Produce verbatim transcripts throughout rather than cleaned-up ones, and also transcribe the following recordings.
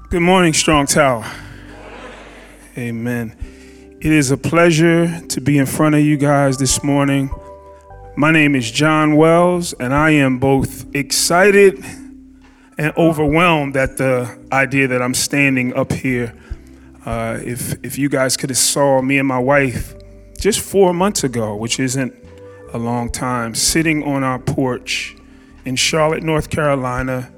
Good morning, Strong Tower. Amen. It is a pleasure to be in front of you guys this morning. My name is John Wells, and I am both excited and overwhelmed at the idea that I'm standing up here. Uh, if if you guys could have saw me and my wife just four months ago, which isn't a long time, sitting on our porch in Charlotte, North Carolina,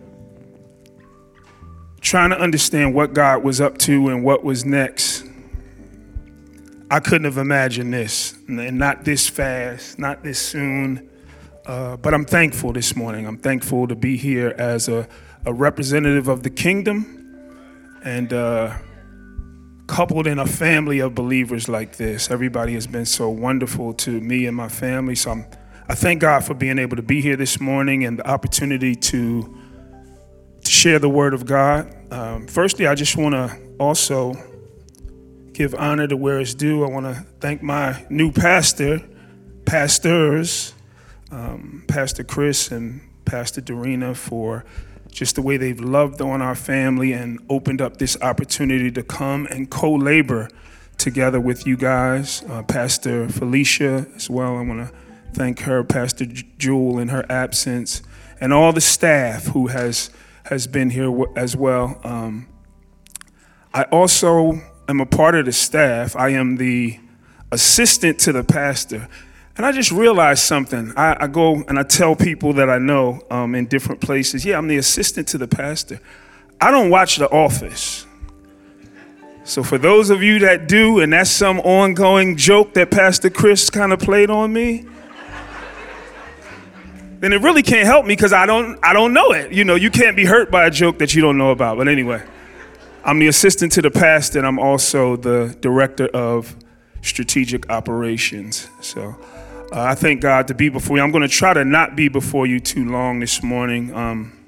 trying to understand what God was up to and what was next. I couldn't have imagined this, and not this fast, not this soon. Uh, but I'm thankful this morning. I'm thankful to be here as a, a representative of the kingdom and uh, coupled in a family of believers like this. Everybody has been so wonderful to me and my family. So I'm, I thank God for being able to be here this morning and the opportunity to to share the word of God. Um, firstly, I just want to also give honor to where it's due. I want to thank my new pastor, pastors, um, Pastor Chris and Pastor Dorina, for just the way they've loved on our family and opened up this opportunity to come and co-labor together with you guys. Uh, Pastor Felicia as well. I want to thank her, Pastor Jewel in her absence, and all the staff who has has been here as well. Um, I also am a part of the staff. I am the assistant to the pastor. And I just realized something. I, I go and I tell people that I know um, in different places, yeah, I'm the assistant to the pastor. I don't watch The Office. So for those of you that do, and that's some ongoing joke that Pastor Chris kind of played on me, then it really can't help me because I don't I don't know it. You know, you can't be hurt by a joke that you don't know about. But anyway, I'm the assistant to the pastor, and I'm also the director of strategic operations. So uh, I thank God to be before you. I'm going to try to not be before you too long this morning. Um,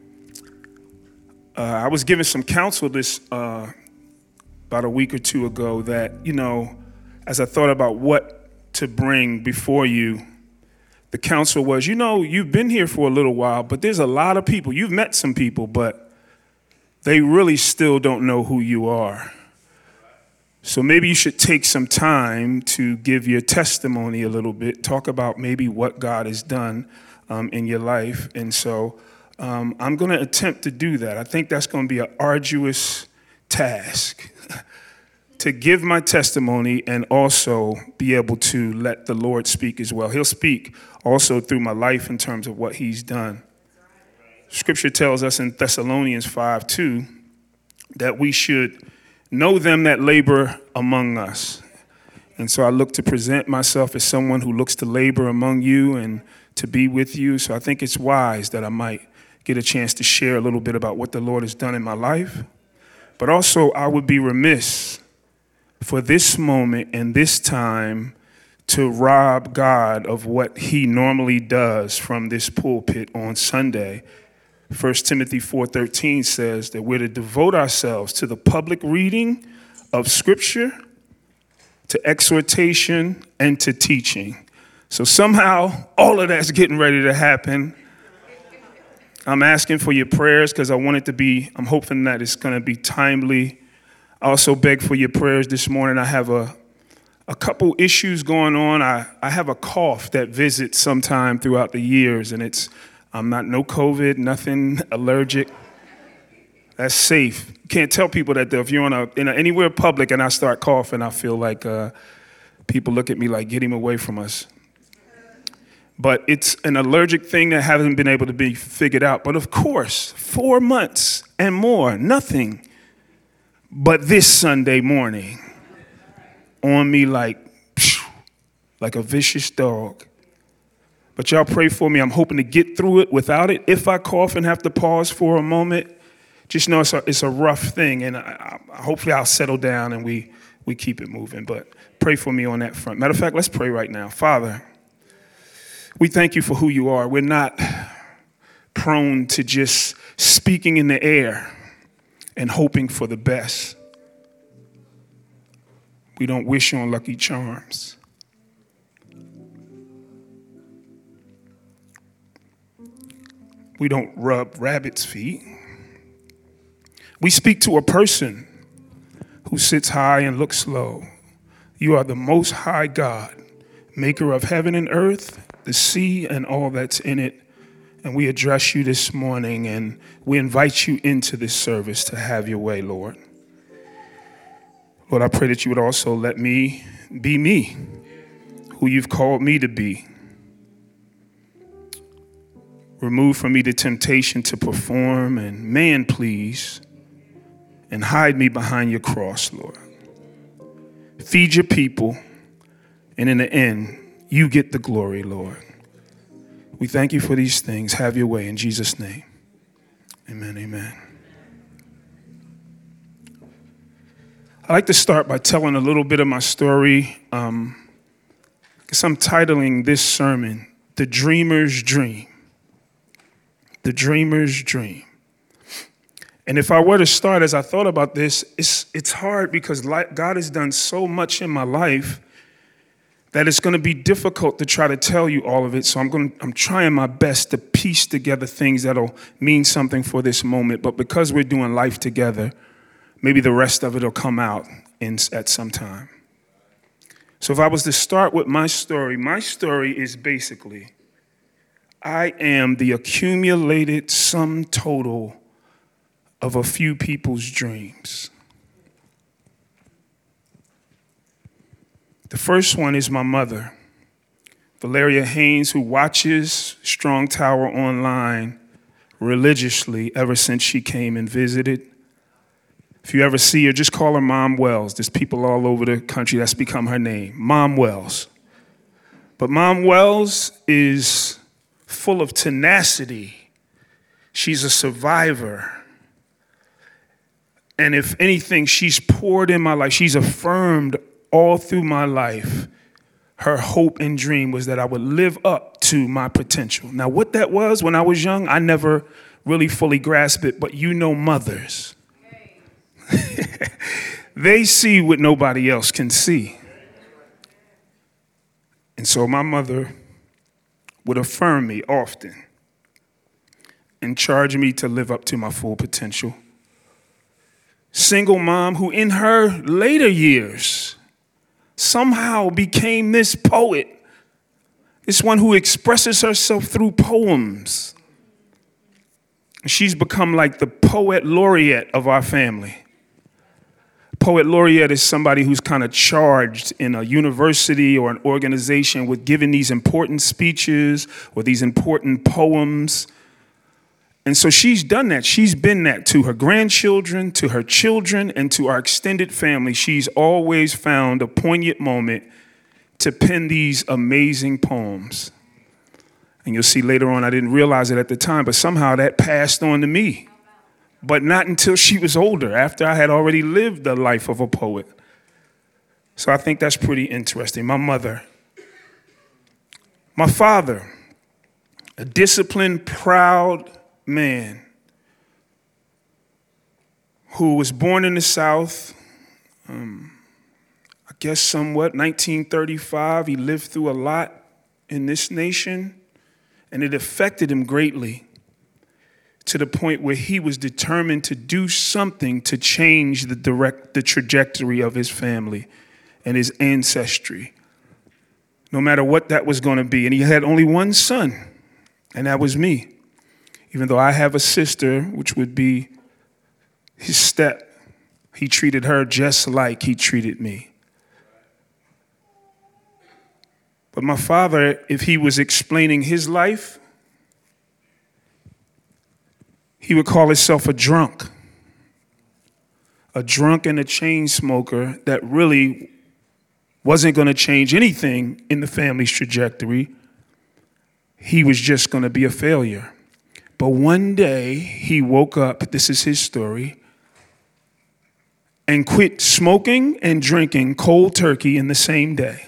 uh, I was given some counsel this uh, about a week or two ago that, you know, as I thought about what to bring before you, the counsel was, you know, you've been here for a little while, but there's a lot of people. You've met some people, but they really still don't know who you are. So maybe you should take some time to give your testimony a little bit, talk about maybe what God has done um, in your life. And so um, I'm going to attempt to do that. I think that's going to be an arduous task. To give my testimony and also be able to let the Lord speak as well. He'll speak also through my life in terms of what he's done. Scripture tells us in Thessalonians five two that we should know them that labor among us. And so I look to present myself as someone who looks to labor among you and to be with you. So I think it's wise that I might get a chance to share a little bit about what the Lord has done in my life. But also I would be remiss for this moment and this time to rob God of what he normally does from this pulpit on Sunday. First Timothy four thirteen says that we're to devote ourselves to the public reading of Scripture, to exhortation, and to teaching. So somehow all of that's getting ready to happen. I'm asking for your prayers because I want it to be, I'm hoping that it's going to be timely. I also beg for your prayers this morning. I have a a couple issues going on. I, I have a cough that visits sometime throughout the years, and it's I'm not no COVID, nothing allergic. That's safe. You can't tell people that though. If you're on a, in a, anywhere public and I start coughing, I feel like uh, people look at me like, get him away from us. But it's an allergic thing that hasn't been able to be figured out. But of course, four months and more, nothing. But this Sunday morning, on me like, like a vicious dog. But y'all pray for me. I'm hoping to get through it without it. If I cough and have to pause for a moment, just know it's a, it's a rough thing. And I, I, hopefully I'll settle down and we, we keep it moving. But pray for me on that front. Matter of fact, let's pray right now. Father, we thank you for who you are. We're not prone to just speaking in the air and hoping for the best. We don't wish on Lucky Charms. We don't rub rabbit's feet. We speak to a person who sits high and looks low. You are the most high God, maker of heaven and earth, the sea and all that's in it. And we address you this morning, and we invite you into this service to have your way, Lord. Lord, I pray that you would also let me be me, who you've called me to be. Remove from me the temptation to perform and man please, and hide me behind your cross, Lord. Feed your people, and in the end, you get the glory, Lord. We thank you for these things. Have your way in Jesus' name. Amen, amen. I'd like to start by telling a little bit of my story, um, because I'm titling this sermon, The Dreamer's Dream. The Dreamer's Dream. And if I were to start, as I thought about this, it's, it's hard because God has done so much in my life that it's going to be difficult to try to tell you all of it. So I'm going I'm trying my best to piece together things that'll mean something for this moment. But because we're doing life together, maybe the rest of it will come out in, at some time. So if I was to start with my story, my story is basically, I am the accumulated sum total of a few people's dreams. The first one is my mother, Valeria Haynes, who watches Strong Tower online religiously ever since she came and visited. If you ever see her, just call her Mom Wells. There's people all over the country that's become her name, Mom Wells. But Mom Wells is full of tenacity. She's a survivor. And if anything, she's poured in my life. She's affirmed all through my life. Her hope and dream was that I would live up to my potential. Now, what that was when I was young, I never really fully grasped it, but you know mothers. They see what nobody else can see. And so my mother would affirm me often and charge me to live up to my full potential. Single mom who in her later years somehow became this poet, this one who expresses herself through poems. She's become like the poet laureate of our family. Poet laureate is somebody who's kind of charged in a university or an organization with giving these important speeches or these important poems. And so she's done that. She's been that to her grandchildren, to her children, and to our extended family. She's always found a poignant moment to pen these amazing poems. And you'll see later on, I didn't realize it at the time, but somehow that passed on to me. But not until she was older, after I had already lived the life of a poet. So I think that's pretty interesting. My mother. My father, a disciplined, proud man who was born in the South, um, I guess somewhat, nineteen thirty-five. He lived through a lot in this nation, and it affected him greatly to the point where he was determined to do something to change the direct, the trajectory of his family and his ancestry, no matter what that was going to be. And he had only one son, and that was me. Even though I have a sister, which would be his step, he treated her just like he treated me. But my father, if he was explaining his life, he would call himself a drunk. A drunk and a chain smoker that really wasn't going to change anything in the family's trajectory. He was just going to be a failure. But one day he woke up, this is his story, and quit smoking and drinking cold turkey in the same day.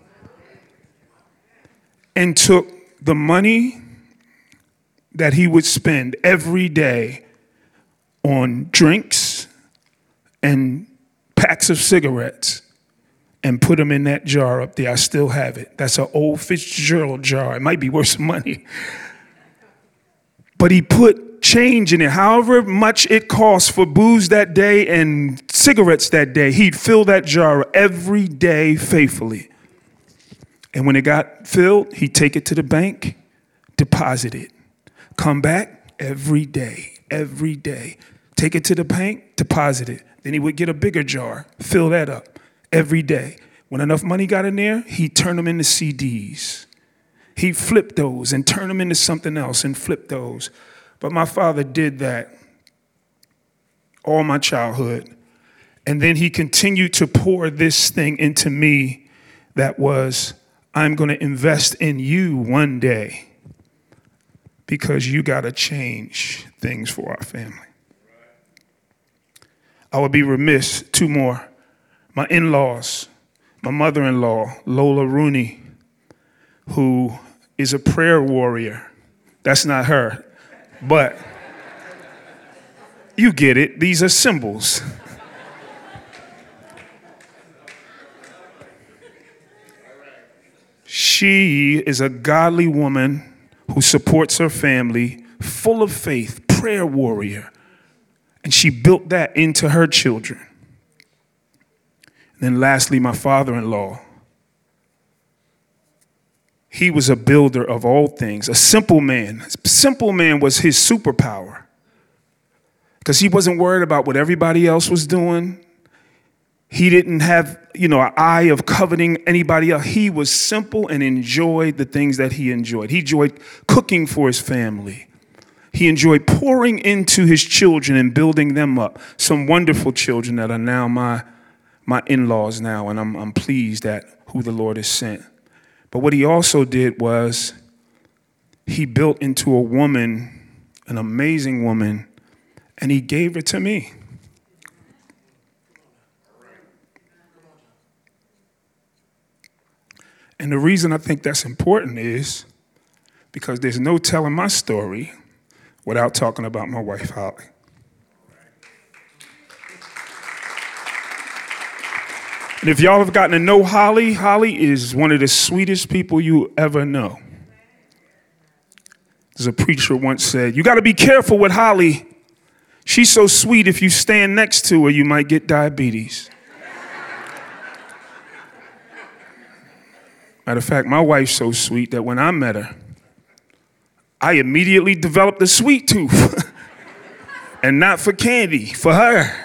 And took the money that he would spend every day on drinks and packs of cigarettes and put them in that jar up there. I still have it. That's an old Fitzgerald jar. It might be worth some money. But he put change in it. However much it costs for booze that day and cigarettes that day, he'd fill that jar every day faithfully. And when it got filled, he'd take it to the bank, deposit it, come back every day, every day, take it to the bank, deposit it. Then he would get a bigger jar, fill that up every day. When enough money got in there, he'd turn them into C Ds. He'd flip those and turn them into something else and flip those. But my father did that all my childhood. And then he continued to pour this thing into me that was, I'm going to invest in you one day because you got to change things for our family. I would be remiss, two more. My in-laws, my mother-in-law, Lola Rooney, who is a prayer warrior. That's not her, but you get it. These are symbols. She is a godly woman who supports her family, full of faith, prayer warrior. And she built that into her children. And then lastly, my father-in-law. He was a builder of all things, a simple man. Simple man was his superpower because he wasn't worried about what everybody else was doing. He didn't have, you know, an eye of coveting anybody else. He was simple and enjoyed the things that he enjoyed. He enjoyed cooking for his family. He enjoyed pouring into his children and building them up. Some wonderful children that are now my my in-laws now, and I'm I'm pleased at who the Lord has sent. But what he also did was he built into a woman, an amazing woman, and he gave it to me. And the reason I think that's important is because there's no telling my story without talking about my wife, Holly. And if y'all have gotten to know Holly, Holly is one of the sweetest people you ever know. There's a preacher once said, you got to be careful with Holly. She's so sweet, if you stand next to her, you might get diabetes. Matter of fact, my wife's so sweet that when I met her, I immediately developed a sweet tooth. And not for candy, for her.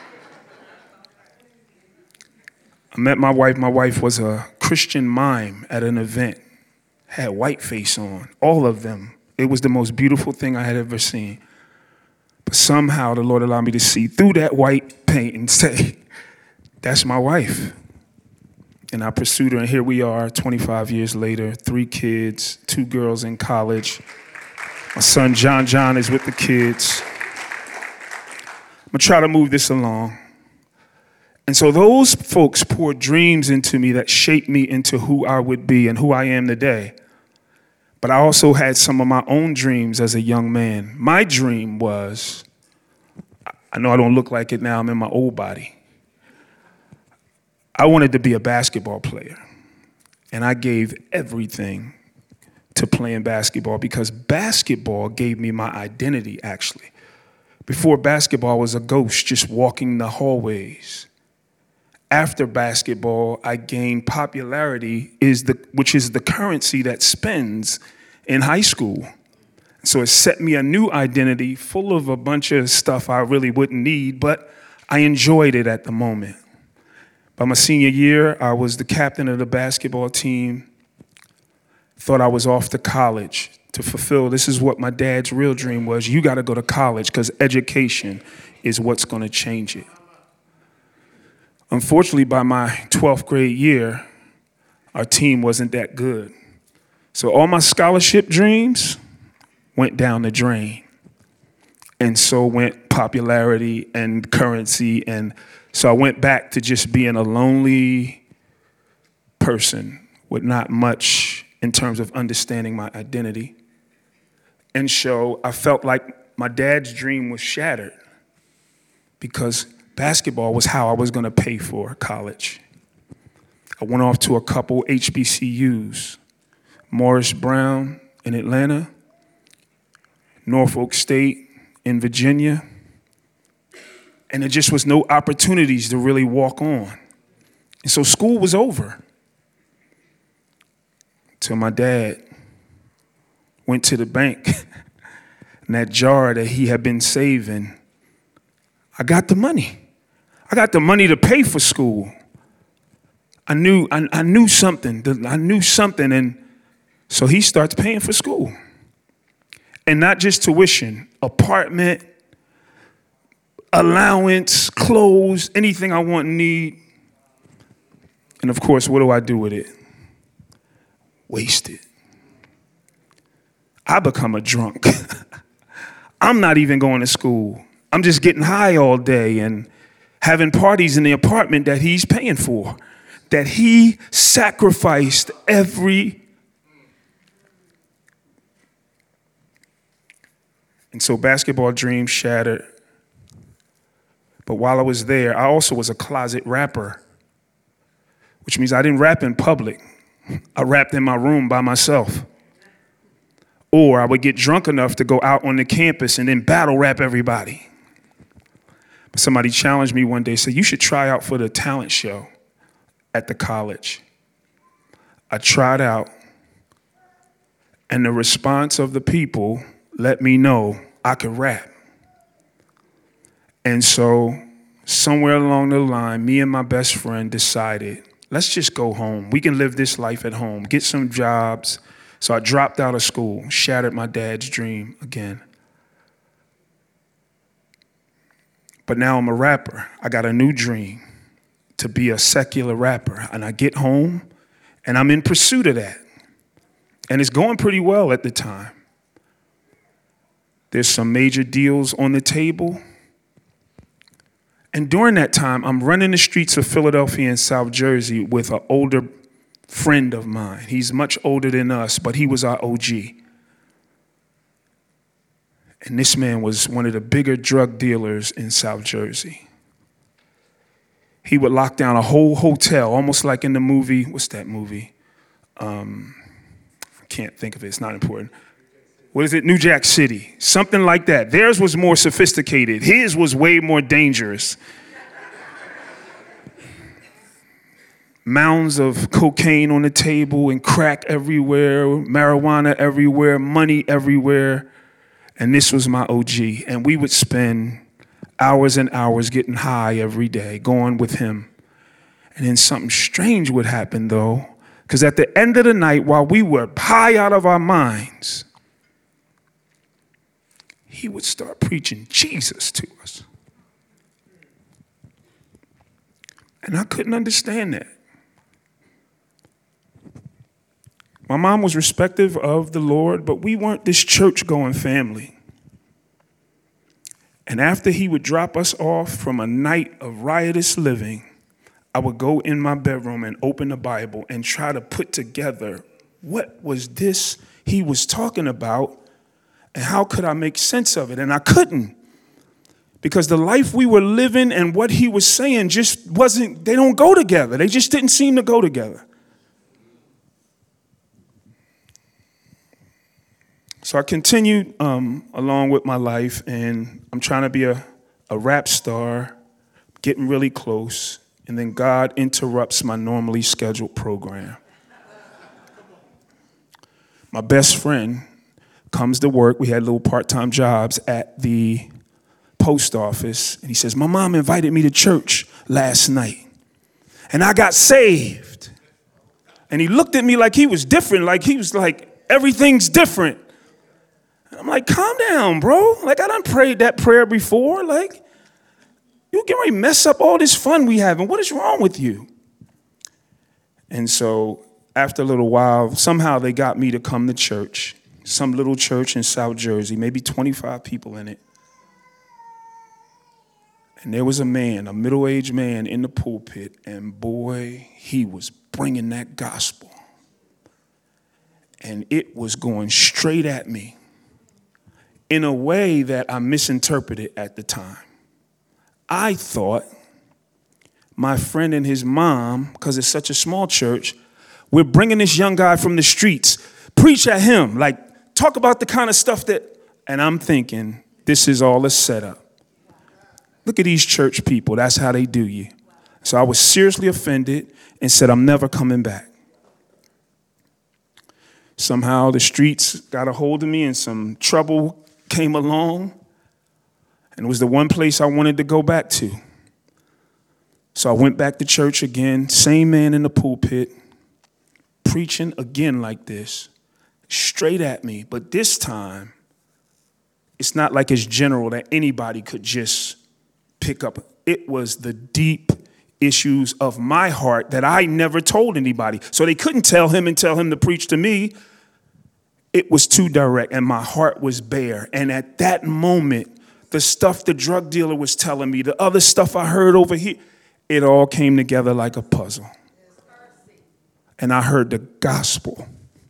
I met my wife. My wife was a Christian mime at an event. Had white face on, all of them. It was the most beautiful thing I had ever seen. But somehow the Lord allowed me to see through that white paint and say, that's my wife. And I pursued her, and here we are twenty-five years later, three kids, two girls in college. My son, John John, is with the kids. I'm going to try to move this along. And so those folks poured dreams into me that shaped me into who I would be and who I am today. But I also had some of my own dreams as a young man. My dream was, I know I don't look like it now, I'm in my old body. I wanted to be a basketball player. And I gave everything to playing basketball because basketball gave me my identity, actually. Before basketball, I was a ghost just walking the hallways. After basketball, I gained popularity, is the which is the currency that spends in high school. So it set me a new identity full of a bunch of stuff I really wouldn't need, but I enjoyed it at the moment. By my senior year, I was the captain of the basketball team. Thought I was off to college to fulfill. This is what my dad's real dream was. You got to go to college because education is what's going to change it. Unfortunately, by my twelfth grade year, our team wasn't that good. So all my scholarship dreams went down the drain. And so went popularity and currency. And so I went back to just being a lonely person with not much in terms of understanding my identity. And so I felt like my dad's dream was shattered because basketball was how I was going to pay for college. I went off to a couple H B C Us, Morris Brown in Atlanta, Norfolk State, in Virginia, and there just was no opportunities to really walk on. And so school was over till my dad went to the bank and that jar that he had been saving, I got the money. I got the money to pay for school. I knew I, I knew something. I knew something, and so he starts paying for school. And not just tuition, apartment, allowance, clothes, anything I want and need. And of course, what do I do with it? Waste it. I become a drunk. I'm not even going to school. I'm just getting high all day and having parties in the apartment that he's paying for, that he sacrificed every. And so basketball dreams shattered. But while I was there, I also was a closet rapper, which means I didn't rap in public. I rapped in my room by myself. Or I would get drunk enough to go out on the campus and then battle rap everybody. But somebody challenged me one day, said, you should try out for the talent show at the college. I tried out, and the response of the people let me know I could rap. And so somewhere along the line, me and my best friend decided, let's just go home. We can live this life at home, get some jobs. So I dropped out of school, shattered my dad's dream again. But now I'm a rapper. I got a new dream to be a secular rapper. And I get home and I'm in pursuit of that. And it's going pretty well at the time. There's some major deals on the table. And during that time, I'm running the streets of Philadelphia and South Jersey with an older friend of mine. He's much older than us, but he was our O G. And this man was one of the bigger drug dealers in South Jersey. He would lock down a whole hotel, almost like in the movie, what's that movie? Um, I can't think of it, it's not important. What is it? New Jack City, something like that. Theirs was more sophisticated. His was way more dangerous. Mounds of cocaine on the table and crack everywhere, marijuana everywhere, money everywhere. And this was my O G. And we would spend hours and hours getting high every day, going with him. And then something strange would happen, though, because at the end of the night, while we were high out of our minds, he would start preaching Jesus to us. And I couldn't understand that. My mom was respective of the Lord, but we weren't this church-going family. And after he would drop us off from a night of riotous living, I would go in my bedroom and open the Bible and try to put together what was this he was talking about and how could I make sense of it? And I couldn't, because the life we were living and what he was saying just wasn't, they don't go together. They just didn't seem to go together. So I continued um, along with my life, and I'm trying to be a, a rap star, getting really close, and then God interrupts my normally scheduled program. My best friend comes to work. We had little part-time jobs at the post office, and he says, my mom invited me to church last night, and I got saved. And he looked at me like he was different, like he was like, everything's different. I'm like, calm down, bro. Like, I done prayed that prayer before. Like, you get ready to mess up all this fun we having. What is wrong with you? And so after a little while, somehow they got me to come to church, some little church in South Jersey, maybe twenty-five people in it. And there was a man, a middle-aged man in the pulpit, and boy, he was bringing that gospel. And it was going straight at me in a way that I misinterpreted at the time. I thought my friend and his mom, because it's such a small church, we're bringing this young guy from the streets, preach at him, like talk about the kind of stuff that, and I'm thinking, This is all a setup. Look at these church people. That's how they do you. So I was seriously offended and said, I'm never coming back. Somehow the streets got a hold of me and some trouble came along. And it was the one place I wanted to go back to. So I went back to church again, same man in the pulpit, preaching again like this, straight at me. But this time, it's not like it's general that anybody could just pick up. It was the deep issues of my heart that I never told anybody. So they couldn't tell him and tell him to preach to me. It was too direct, and my heart was bare. And at that moment, the stuff the drug dealer was telling me, the other stuff I heard over here, it all came together like a puzzle. And I heard the gospel.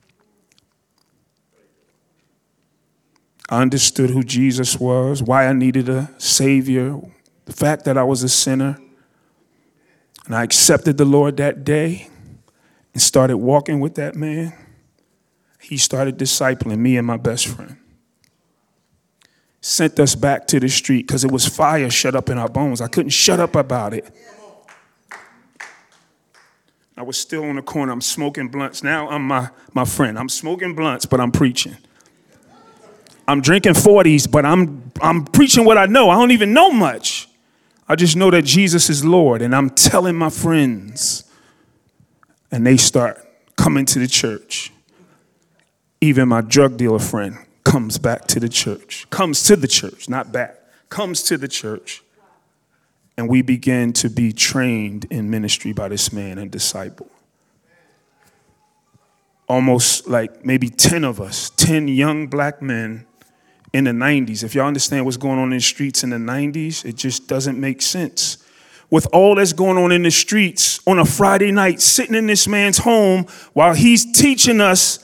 I understood who Jesus was, why I needed a savior, the fact that I was a sinner. And I accepted the Lord that day and started walking with that man. He started discipling me and my best friend. Sent us back to the street because it was fire shut up in our bones. I couldn't shut up about it. I was still on the corner. I'm smoking blunts. Now I'm my, my friend. I'm smoking blunts, but I'm preaching. I'm drinking forties, but I'm I'm preaching what I know. I don't even know much. I just know that Jesus is Lord, and I'm telling my friends. And they start coming to the church. Even my drug dealer friend comes back to the church, comes to the church, not back, comes to the church. And we begin to be trained in ministry by this man and disciple. Almost like maybe ten of us, ten young black men in the nineties. If y'all understand what's going on in the streets in the nineties, it just doesn't make sense. With all that's going on in the streets on a Friday night, sitting in this man's home while he's teaching us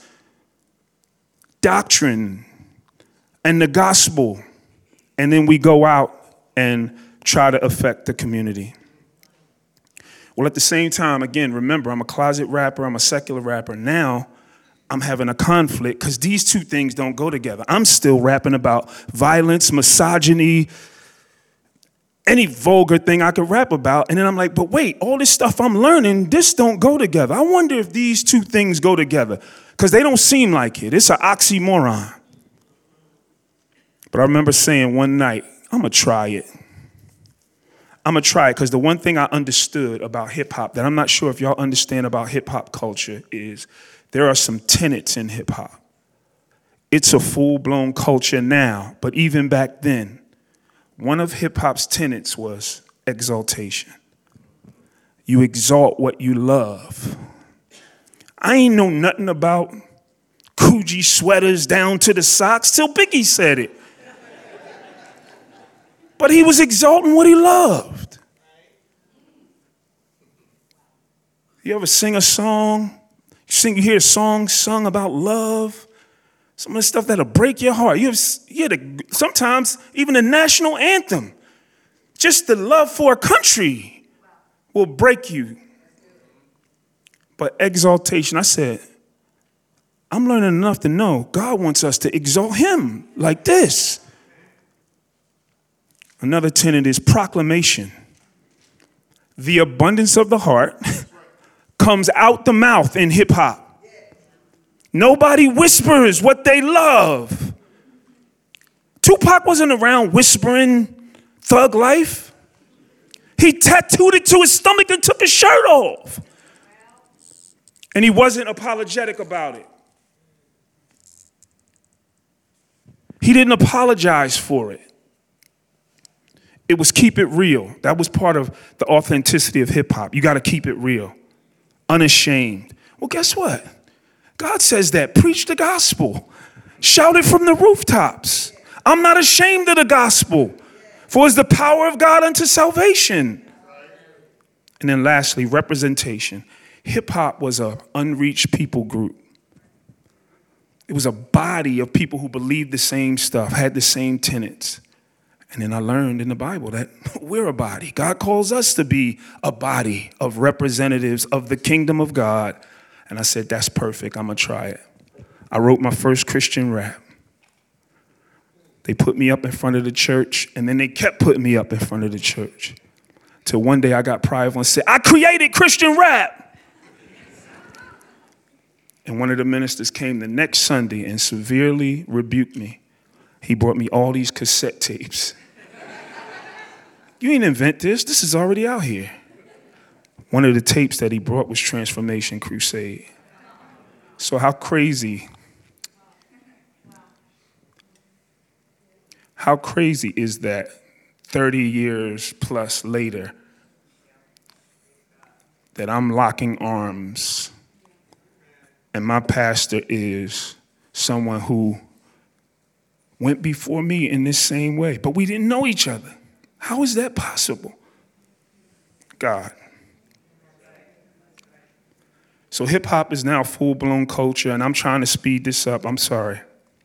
doctrine and the gospel, and then we go out and try to affect the community. Well, at the same time, again, remember, I'm a closet rapper, I'm a secular rapper. Now I'm having a conflict because these two things don't go together. I'm still rapping about violence, misogyny, any vulgar thing I could rap about. And then I'm like, but wait, all this stuff I'm learning, this don't go together. I wonder if these two things go together because they don't seem like it. It's an oxymoron. But I remember saying one night, I'm going to try it. I'm going to try it because the one thing I understood about hip hop that I'm not sure if y'all understand about hip hop culture is there are some tenets in hip hop. It's a full blown culture now, but even back then, one of hip hop's tenets was exaltation. You exalt what you love. I ain't know nothing about Coogee sweaters down to the socks till Biggie said it. But he was exalting what he loved. You ever sing a song? You sing, you hear a song sung about love? Some of the stuff that'll break your heart. You have, you hear the, sometimes even the national anthem. Just the love for a country will break you. But exaltation, I said, I'm learning enough to know God wants us to exalt him like this. Another tenet is proclamation. The abundance of the heart comes out the mouth in hip hop. Nobody whispers what they love. Tupac wasn't around whispering thug life. He tattooed it to his stomach and took his shirt off. And he wasn't apologetic about it. He didn't apologize for it. It was keep it real. That was part of the authenticity of hip hop. You got to keep it real, unashamed. Well, guess what? God says that. Preach the gospel. Shout it from the rooftops. I'm not ashamed of the gospel, for it's the power of God unto salvation. And then lastly, representation. Hip hop was an unreached people group. It was a body of people who believed the same stuff, had the same tenets. And then I learned in the Bible that we're a body. God calls us to be a body of representatives of the kingdom of God. And I said, that's perfect. I'm going to try it. I wrote my first Christian rap. They put me up in front of the church, and then they kept putting me up in front of the church. Till one day I got prideful and said, I created Christian rap. And one of the ministers came the next Sunday and severely rebuked me. He brought me all these cassette tapes. You ain't invent this. This is already out here. One of the tapes that he brought was Transformation Crusade. So how crazy, how crazy is that thirty years plus later that I'm locking arms and my pastor is someone who went before me in this same way, but we didn't know each other. How is that possible? God. So hip hop is now full-blown culture, and I'm trying to speed this up. I'm sorry.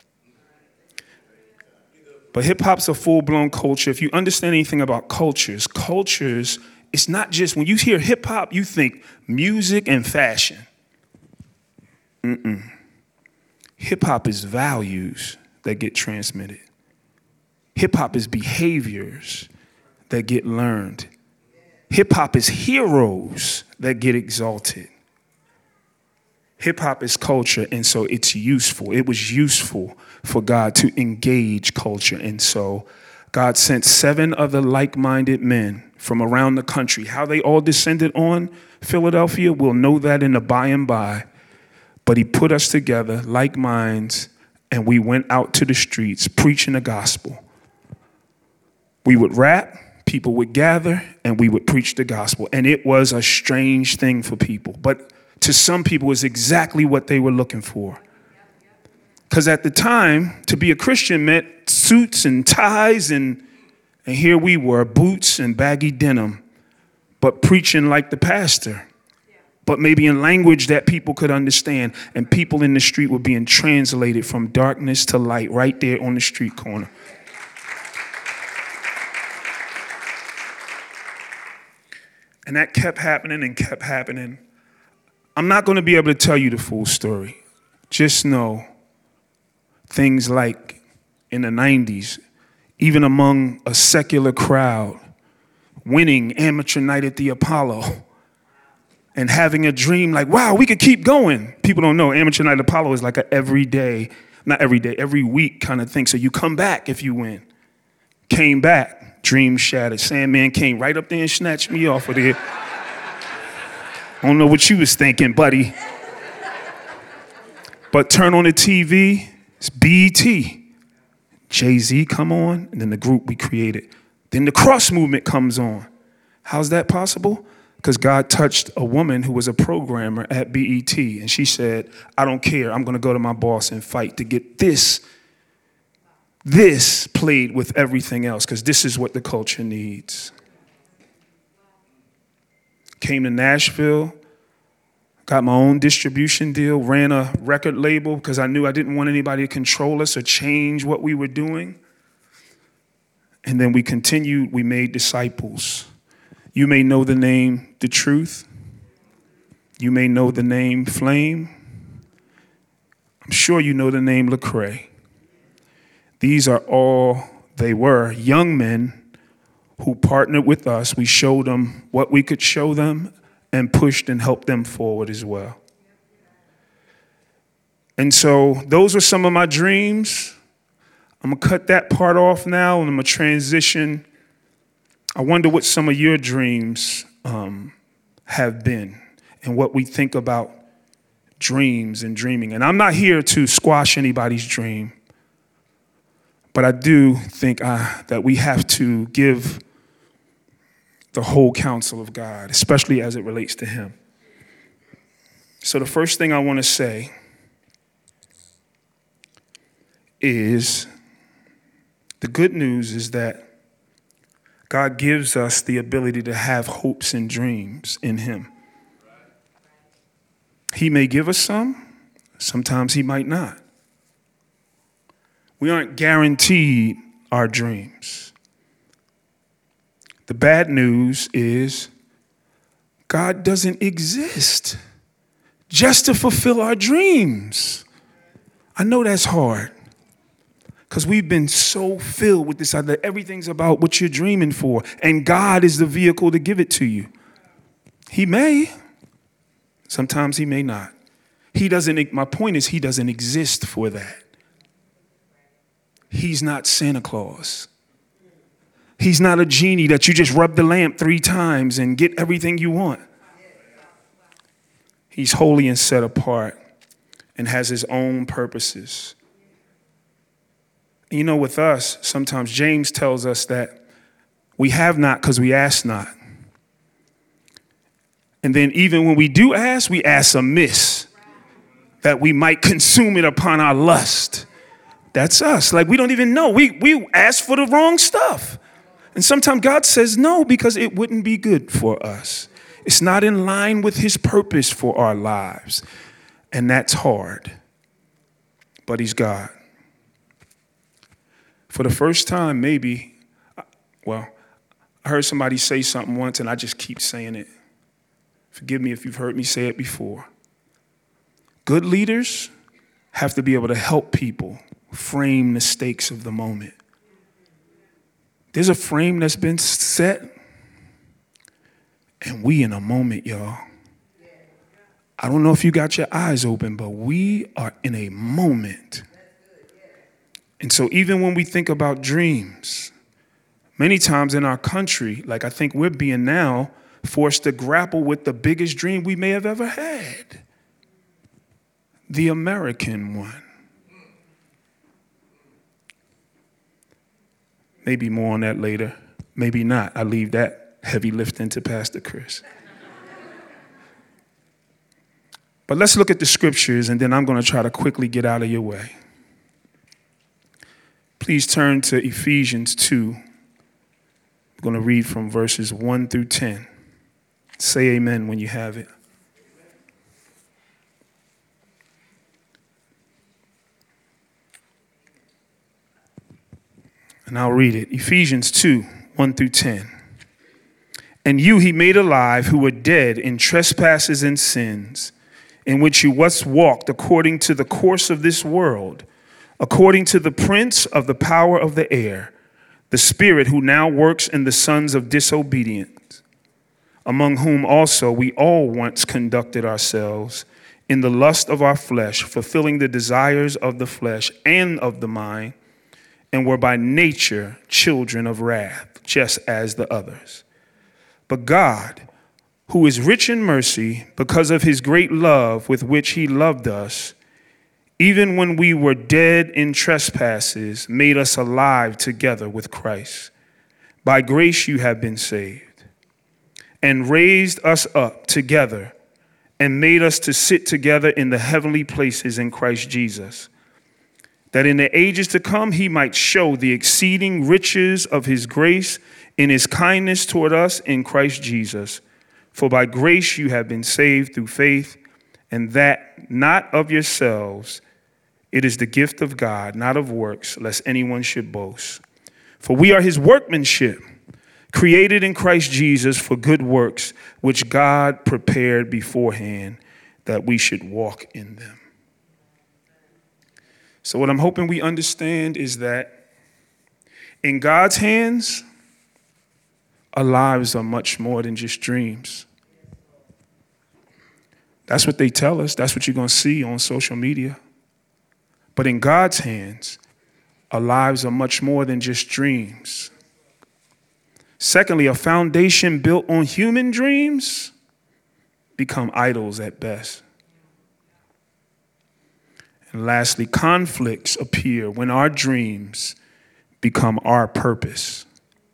But hip hop's a full-blown culture. If you understand anything about cultures, cultures, it's not just, when you hear hip hop, you think music and fashion. Mm-mm. Hip hop is values that get transmitted. Hip hop is behaviors that get learned. Hip hop is heroes that get exalted. Hip hop is culture, and so it's useful. It was useful for God to engage culture, and so God sent seven other like-minded men from around the country. How they all descended on Philadelphia, we'll know that in the by and by. But he put us together, like minds, and we went out to the streets preaching the gospel. We would rap, people would gather, and we would preach the gospel. And it was a strange thing for people. But to some people, it was exactly what they were looking for. Because at the time, to be a Christian meant suits and ties, and, and here we were, boots and baggy denim, but preaching like the pastor, but maybe in language that people could understand. And people in the street were being translated from darkness to light right there on the street corner. And that kept happening and kept happening. I'm not going to be able to tell you the full story. Just know things like in the nineties, even among a secular crowd, winning amateur night at the Apollo and having a dream like, wow, we could keep going. People don't know amateur night at Apollo is like a everyday, not every day, every week kind of thing. So you come back if you win. Came back, dream shattered. Sandman came right up there and snatched me off of there. I don't know what you was thinking, buddy. But turn on the T V, it's B E T. Jay-Z come on, and then the group we created. Then the cross movement comes on. How's that possible? Because God touched a woman who was a programmer at B E T, and she said, I don't care, I'm gonna go to my boss and fight to get this, this played with everything else, because this is what the culture needs. Came to Nashville, got my own distribution deal, ran a record label because I knew I didn't want anybody to control us or change what we were doing. And then we continued, we made disciples. You may know the name The Truth. You may know the name Flame. I'm sure you know the name Lecrae. These are all, they were young men who partnered with us. We showed them what we could show them and pushed and helped them forward as well. And so those are some of my dreams. I'm going to cut that part off now, and I'm going to transition. I wonder what some of your dreams um, have been and what we think about dreams and dreaming. And I'm not here to squash anybody's dream, but I do think uh, that we have to give the whole counsel of God, especially as it relates to him. So the first thing I want to say is the good news is that God gives us the ability to have hopes and dreams in him. He may give us some, sometimes he might not. We aren't guaranteed our dreams. The bad news is God doesn't exist just to fulfill our dreams. I know that's hard Because we've been so filled with this idea that everything's about what you're dreaming for, and God is the vehicle to give it to you. He may. Sometimes he may not. He doesn't, my point is, he doesn't exist for that. He's not Santa Claus. He's not a genie that you just rub the lamp three times and get everything you want. He's holy and set apart and has his own purposes. And you know, with us, sometimes James tells us that we have not because we ask not. And then even when we do ask, we ask amiss, that we might consume it upon our lust. That's us. Like, we don't even know. We, we ask for the wrong stuff. And sometimes God says no because it wouldn't be good for us. It's not in line with his purpose for our lives. And that's hard. But he's God. For the first time, maybe, well, I heard somebody say something once and I just keep saying it. Forgive me if you've heard me say it before. Good leaders have to be able to help people frame the stakes of the moment. There's a frame that's been set, and we in a moment, y'all. I don't know if you got your eyes open, but we are in a moment. And so even when we think about dreams, many times in our country, like I think we're being now forced to grapple with the biggest dream we may have ever had. The American one. Maybe more on that later. Maybe not. I leave that heavy lifting to Pastor Chris. But let's look at the scriptures, and then I'm going to try to quickly get out of your way. Please turn to Ephesians two. I'm going to read from verses one through ten. Say amen when you have it. And I'll read it. Ephesians two, one through ten. And you he made alive who were dead in trespasses and sins, in which you once walked according to the course of this world, according to the prince of the power of the air, the spirit who now works in the sons of disobedience, among whom also we all once conducted ourselves in the lust of our flesh, fulfilling the desires of the flesh and of the mind, and were by nature children of wrath, just as the others. But God, who is rich in mercy, because of his great love with which he loved us, even when we were dead in trespasses, made us alive together with Christ. By grace you have been saved, and raised us up together, and made us to sit together in the heavenly places in Christ Jesus, that in the ages to come he might show the exceeding riches of his grace in his kindness toward us in Christ Jesus. For by grace you have been saved through faith, and that not of yourselves. It is the gift of God, not of works, lest anyone should boast. For we are his workmanship, created in Christ Jesus for good works, which God prepared beforehand that we should walk in them. So what I'm hoping we understand is that in God's hands, our lives are much more than just dreams. That's what they tell us. That's what you're going to see on social media. But in God's hands, our lives are much more than just dreams. Secondly, a foundation built on human dreams become idols at best. And lastly, conflicts appear when our dreams become our purpose.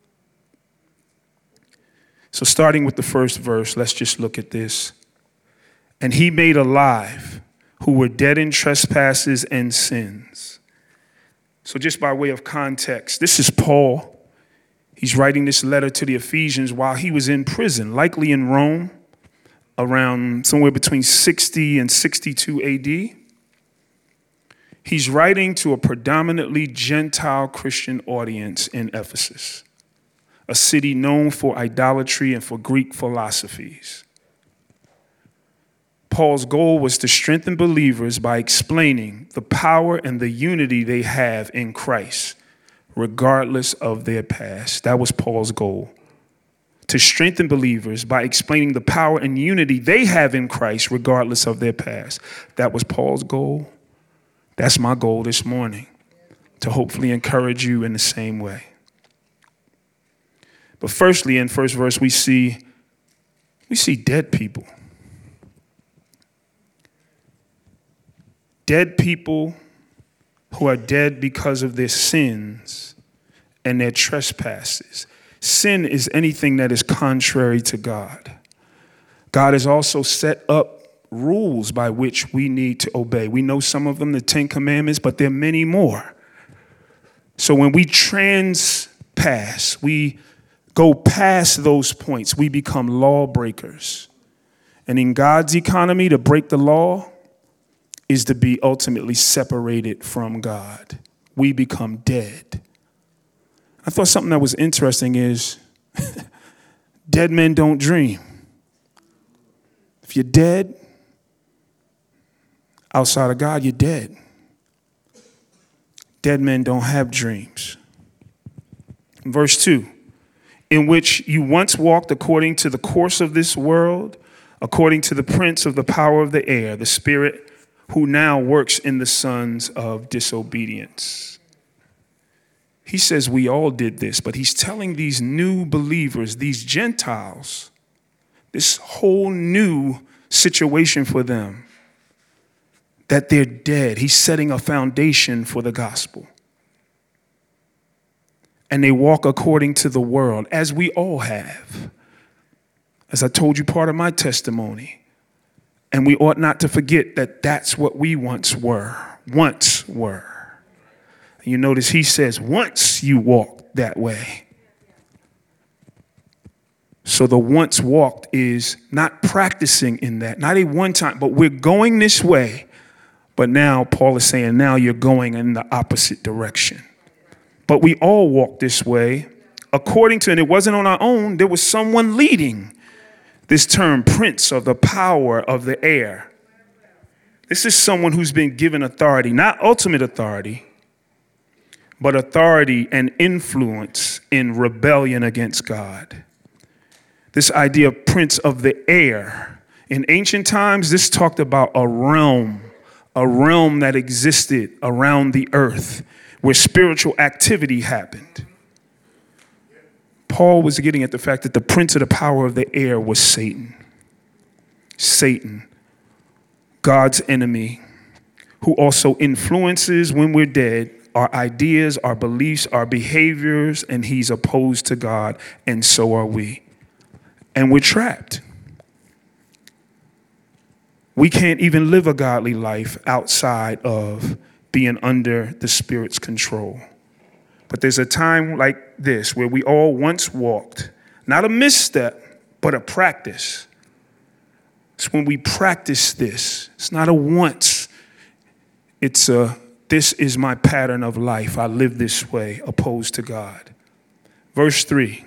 So starting with the first verse, let's just look at this. And he made alive who were dead in trespasses and sins. So just by way of context, this is Paul. He's writing this letter to the Ephesians while he was in prison, likely in Rome, around somewhere between sixty and sixty-two A D. He's writing to a predominantly Gentile Christian audience in Ephesus, a city known for idolatry and for Greek philosophies. Paul's goal was to strengthen believers by explaining the power and the unity they have in Christ, regardless of their past. That was Paul's goal. To strengthen believers by explaining the power and unity they have in Christ, regardless of their past. That was Paul's goal. That's my goal this morning, to hopefully encourage you in the same way. But firstly, in first verse, we see, we see dead people. Dead people who are dead because of their sins and their trespasses. Sin is anything that is contrary to God. God has also set up rules by which we need to obey. We know some of them, the Ten Commandments, but there are many more. So when we transpass, we go past those points, we become lawbreakers. And in God's economy, to break the law is to be ultimately separated from God. We become dead. I thought something that was interesting is dead men don't dream. If you're dead outside of God, you're dead. Dead men don't have dreams. Verse two, in which you once walked according to the course of this world, according to the prince of the power of the air, the spirit who now works in the sons of disobedience. He says we all did this, but he's telling these new believers, these Gentiles, this whole new situation for them, that they're dead. He's setting a foundation for the gospel. And they walk according to the world, as we all have. As I told you, part of my testimony. And we ought not to forget that that's what we once were, once were. You notice he says, once you walked that way. So the once walked is not practicing in that, not a one time, but we're going this way. But now Paul is saying, now you're going in the opposite direction. But we all walk this way according to, and it wasn't on our own, there was someone leading. This term, prince of the power of the air. This is someone who's been given authority, not ultimate authority, but authority and influence in rebellion against God. This idea of prince of the air. In ancient times, this talked about a realm, a realm that existed around the earth where spiritual activity happened. Paul was getting at the fact that the prince of the power of the air was Satan. Satan, God's enemy, who also influences when we're dead our ideas, our beliefs, our behaviors, and he's opposed to God, and so are we. And we're trapped. We can't even live a godly life outside of being under the Spirit's control. But there's a time like this where we all once walked, not a misstep, but a practice. It's when we practice this. It's not a once. It's a, this is my pattern of life. I live this way, opposed to God. Verse three.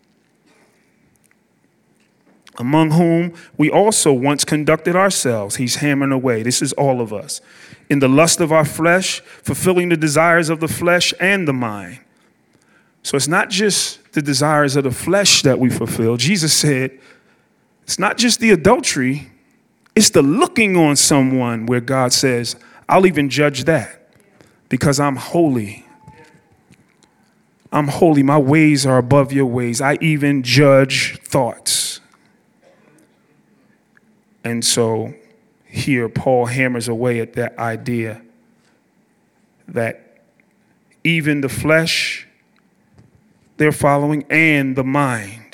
Among whom we also once conducted ourselves. He's hammering away. This is all of us. In the lust of our flesh, fulfilling the desires of the flesh and the mind. So it's not just the desires of the flesh that we fulfill. Jesus said, it's not just the adultery, it's the looking on someone where God says, I'll even judge that because I'm holy. I'm holy. My ways are above your ways. I even judge thoughts. And so here Paul hammers away at that idea that even the flesh they're following and the mind,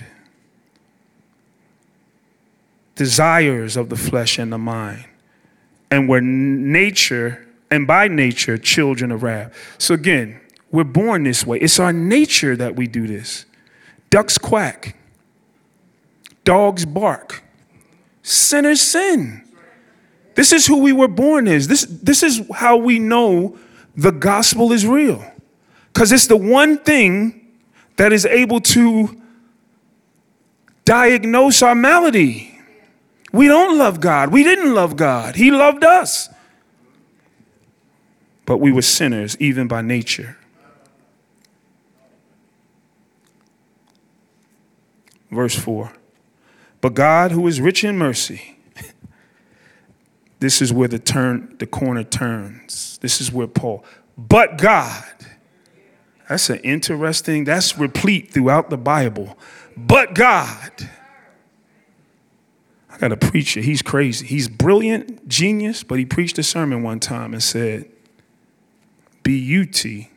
desires of the flesh and the mind, and we're nature and by nature children of wrath. So again, we're born this way. It's our nature that we do this. Ducks quack, dogs bark, sinners sin. This is who we were born as. This, this is how we know the gospel is real. Because it's the one thing that is able to diagnose our malady. We don't love God. We didn't love God. He loved us. But we were sinners even by nature. Verse four. But God, who is rich in mercy, this is where the turn, the corner turns. This is where Paul, but God. That's an interesting, that's replete throughout the Bible. But God. I got a preacher, he's crazy. He's brilliant, genius, but he preached a sermon one time and said, B U T.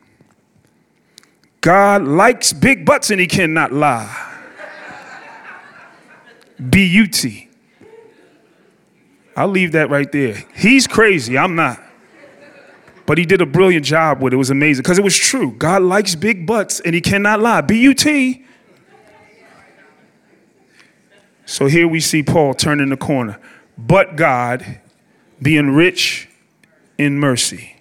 God likes big butts and he cannot lie. B U T. I'll leave that right there. He's crazy, I'm not. But he did a brilliant job with it. It was amazing because it was true. God likes big butts and he cannot lie. B U T. So here we see Paul turning the corner. But God, being rich in mercy.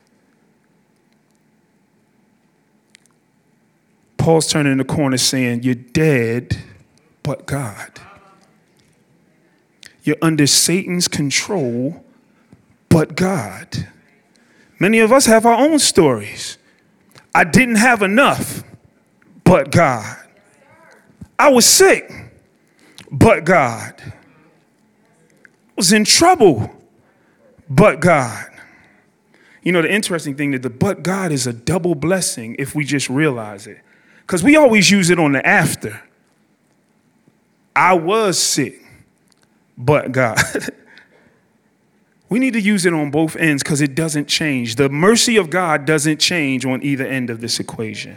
Paul's turning the corner saying, you're dead, but God. You're under Satan's control, but God. Many of us have our own stories. I didn't have enough, but God. I was sick, but God. I was in trouble, but God. You know, the interesting thing that the but God is a double blessing if we just realize it. Because we always use it on the after. I was sick, but God. We need to use it on both ends because it doesn't change. The mercy of God doesn't change on either end of this equation.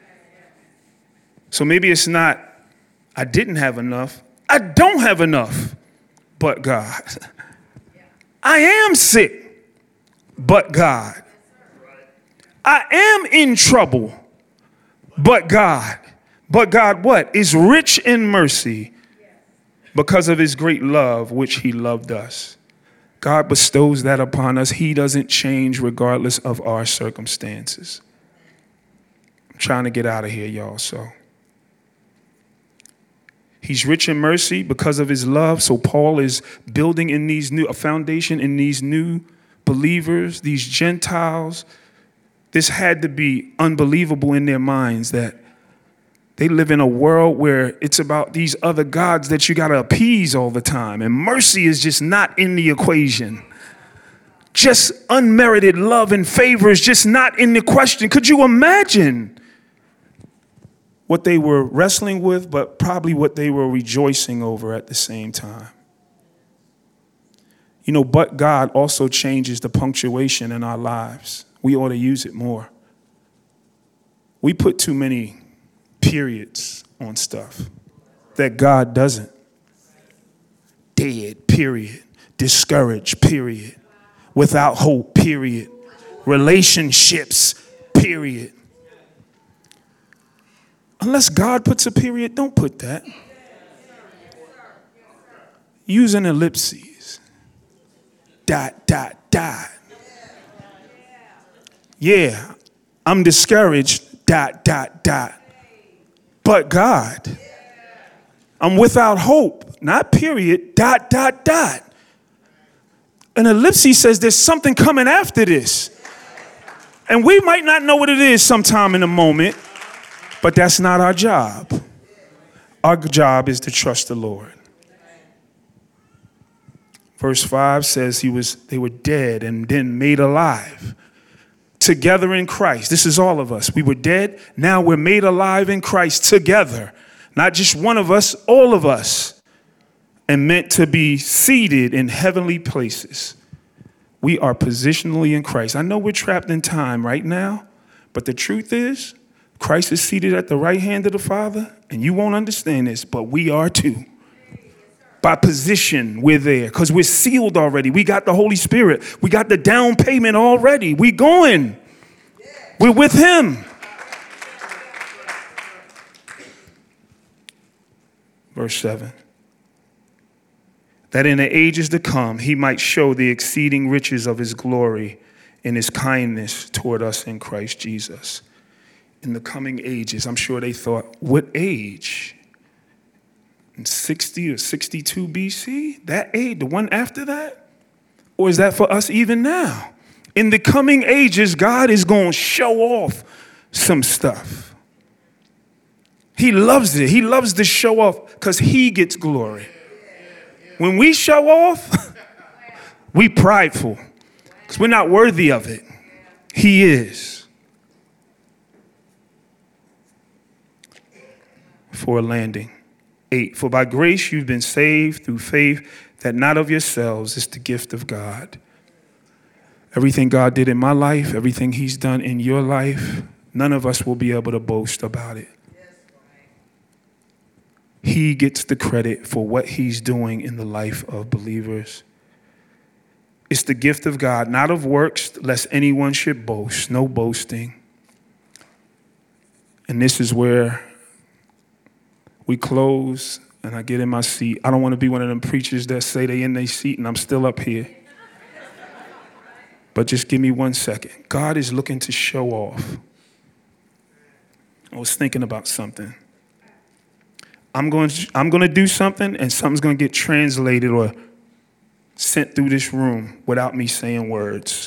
So maybe it's not, I didn't have enough. I don't have enough, but God. I am sick, but God. I am in trouble, but God. But God what? Is rich in mercy because of his great love, which he loved us. God bestows that upon us. He doesn't change regardless of our circumstances. I'm trying to get out of here, y'all, so. He's rich in mercy because of his love. So Paul is building in these new, a foundation in these new believers, these Gentiles. This had to be unbelievable in their minds that they live in a world where it's about these other gods that you got to appease all the time. And mercy is just not in the equation. Just unmerited love and favor is just not in the question. Could you imagine what they were wrestling with, but probably what they were rejoicing over at the same time? You know, but God also changes the punctuation in our lives. We ought to use it more. We put too many periods on stuff that God doesn't. Dead, period. Discouraged, period. Without hope, period. Relationships, period. Unless God puts a period, don't put that. Use an ellipses. Dot, dot, dot. Yeah, I'm discouraged, dot, dot, dot. But God, I'm without hope, not period, dot, dot, dot. An ellipsis says there's something coming after this. And we might not know what it is sometime in a moment, but that's not our job. Our job is to trust the Lord. Verse five says he was, they were dead and then made alive. Together in Christ. This is all of us. We were dead. Now we're made alive in Christ together. Not just one of us, all of us. And meant to be seated in heavenly places. We are positionally in Christ. I know we're trapped in time right now, but the truth is, Christ is seated at the right hand of the Father, and you won't understand this, but we are too. By position, we're there because we're sealed already. We got the Holy Spirit. We got the down payment already. We going. We're with him. Verse seven. That in the ages to come, he might show the exceeding riches of his glory in his kindness toward us in Christ Jesus. In the coming ages, I'm sure they thought, what age? in sixty or sixty-two B C? That age, the one after that? Or is that for us even now? In the coming ages, God is going to show off some stuff. He loves it. He loves to show off because he gets glory. When we show off, we prideful because we're not worthy of it. He is. For a landing. Eight, for by grace you've been saved through faith, that not of yourselves, is the gift of God. Everything God did in my life, everything he's done in your life, none of us will be able to boast about it. He gets the credit for what he's doing in the life of believers. It's the gift of God, not of works, lest anyone should boast. No boasting. And this is where we close and I get in my seat. I don't want to be one of them preachers that say they in their seat and I'm still up here. But just give me one second. God is looking to show off. I was thinking about something. I'm going to, I'm going to do something and something's going to get translated or sent through this room without me saying words.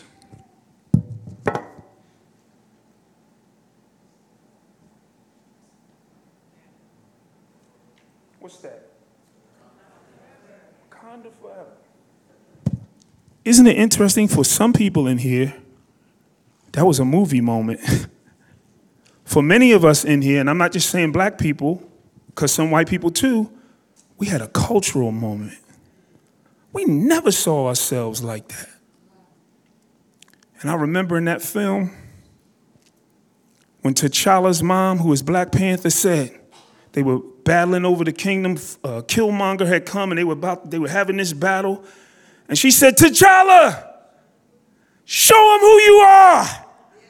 What's that? Wakanda forever. Isn't it interesting for some people in here, that was a movie moment. For many of us in here, and I'm not just saying black people, because some white people too, we had a cultural moment. We never saw ourselves like that. And I remember in that film, when T'Challa's mom, who was Black Panther, said they were battling over the kingdom, uh, Killmonger had come and they were about, they were having this battle. And she said, T'Challa, show him who you are.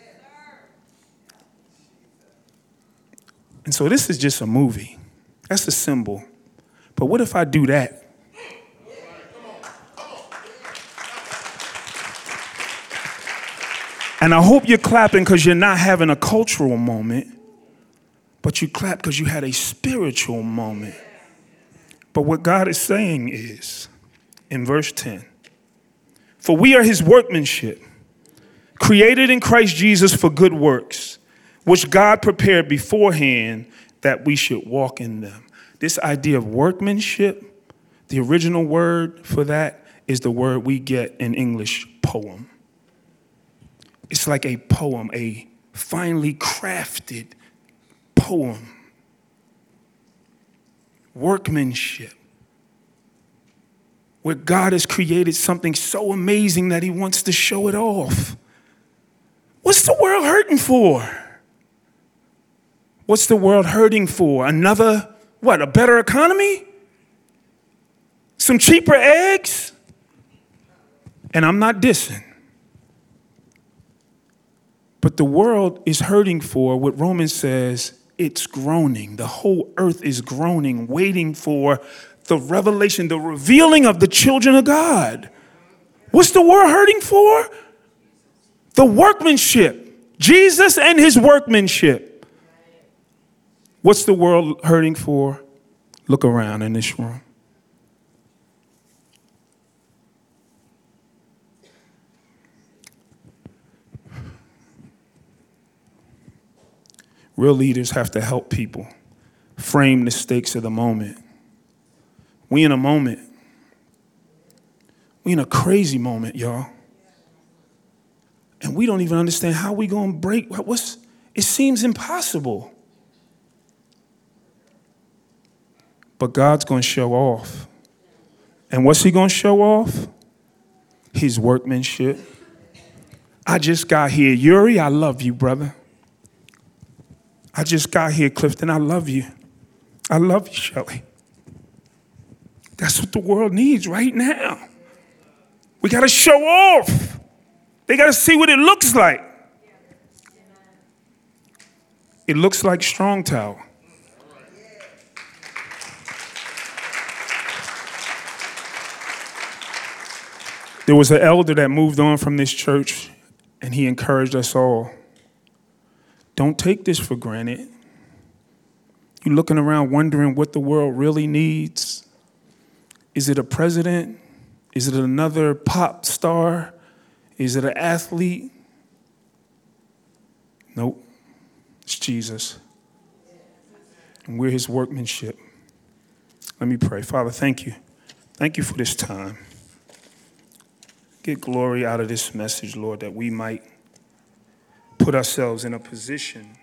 And so this is just a movie. That's a symbol. But what if I do that? And I hope you're clapping because you're not having a cultural moment, but you clap because you had a spiritual moment. But what God is saying is, in verse ten, for we are his workmanship, created in Christ Jesus for good works, which God prepared beforehand that we should walk in them. This idea of workmanship, the original word for that is the word we get in English, poem. It's like a poem, a finely crafted poem. Workmanship. Where God has created something so amazing that he wants to show it off. What's the world hurting for? What's the world hurting for? Another, what, a better economy? Some cheaper eggs? And I'm not dissing. But the world is hurting for what Romans says, it's groaning. The whole earth is groaning, waiting for the revelation, the revealing of the children of God. What's the world hurting for? The workmanship. Jesus and his workmanship. What's the world hurting for? Look around in this room. Real leaders have to help people frame the stakes of the moment. We in a moment. We in a crazy moment, y'all. And we don't even understand how we gonna break. What's, it seems impossible. But God's gonna show off. And what's he gonna show off? His workmanship. I just got here. Yuri, I love you, brother. I just got here, Clifton. I love you. I love you, Shelley. That's what the world needs right now. We got to show off. They got to see what it looks like. It looks like Strong Tower. There was an elder that moved on from this church, and he encouraged us all. Don't take this for granted. You're looking around wondering what the world really needs. Is it a president? Is it another pop star? Is it an athlete? Nope. It's Jesus. And we're his workmanship. Let me pray. Father, thank you. Thank you for this time. Get glory out of this message, Lord, that we might put ourselves in a position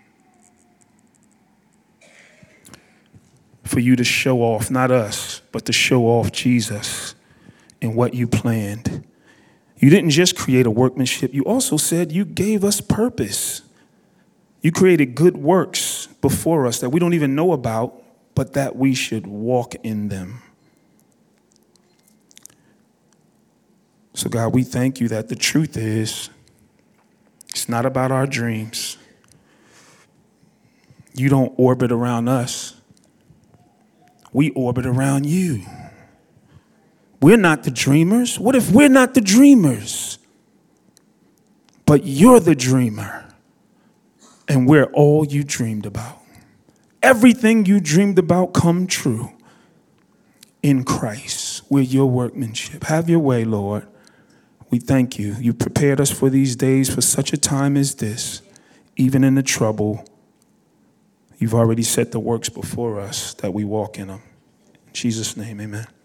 for you to show off, not us, but to show off Jesus and what you planned. You didn't just create a workmanship. You also said you gave us purpose. You created good works before us that we don't even know about, but that we should walk in them. So God, we thank you that the truth is, it's not about our dreams. You don't orbit around us. We orbit around you. We're not the dreamers. What if we're not the dreamers? But you're the dreamer. And we're all you dreamed about. Everything you dreamed about come true in Christ. We're your workmanship. Have your way, Lord. We thank you. You prepared us for these days for such a time as this. Even in the trouble, you've already set the works before us that we walk in them. In Jesus' name, amen.